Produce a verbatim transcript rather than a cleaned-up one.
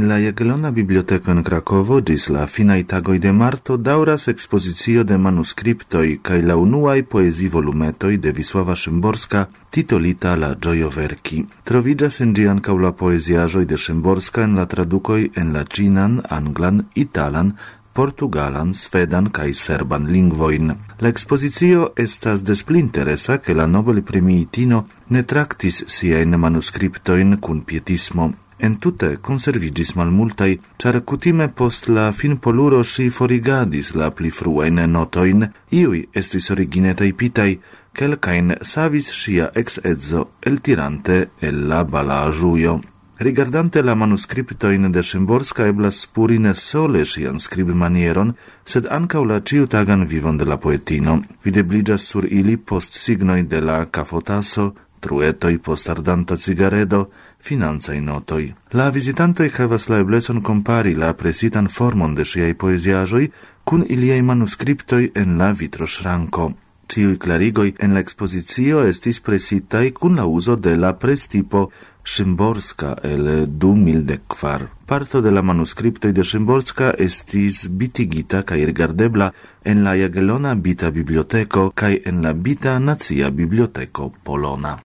la Jagiellona Biblioteko en Krakovo ĝis la finaj tagoj de marto daŭras ekspozicio de manuskriptoj kaj la unuaj poezivolumetoj de Wisława Szymborska titolita La ĝojo verki. Troviĝas en ĝi ankaŭ la poeziaĵoj de Szymborska en la tradukoj en la ĉinan, anglan, italan, portugalan, svedan kaj serban lingvojn. La ekspozicio estas des pli interesa, ke la Nobel-premiitino ne traktis siajn manuskriptojn kun pietismo. Entute konserviĝis malmultaj, ĉar kutime post la finpoluro ŝi forigadis la pli fruajn notojn, iuj estis origine tajpitaj, kelkajn savis ŝia eksedzo eltirante el la balaĵujo. Rigardante la manuskriptojn de Szymborska eblas spuri ne sole ŝian skribmanieron, sed ankaŭ la ĉiutagan vivon de la poetino. Videbliĝas sur ili postsignoj de la kafotaso, truetoj post ardanta cigaredo, financaj notoj. La vizitantoj havas la eblecon kompari la presitan formon de ŝiaj poeziaĵoj kun iliaj manuskriptoj en la vitroŝranko. Ciui clarigoj en la expozicio estis presitaj kun la uzo de la prestipo Szymborska el du mil kvar. Parto de la manuskriptoj de Szymborska estis bitigita kaj rigardebla en la Jagiellona Bita Biblioteko kaj en la Bita Nacia Biblioteko Polona.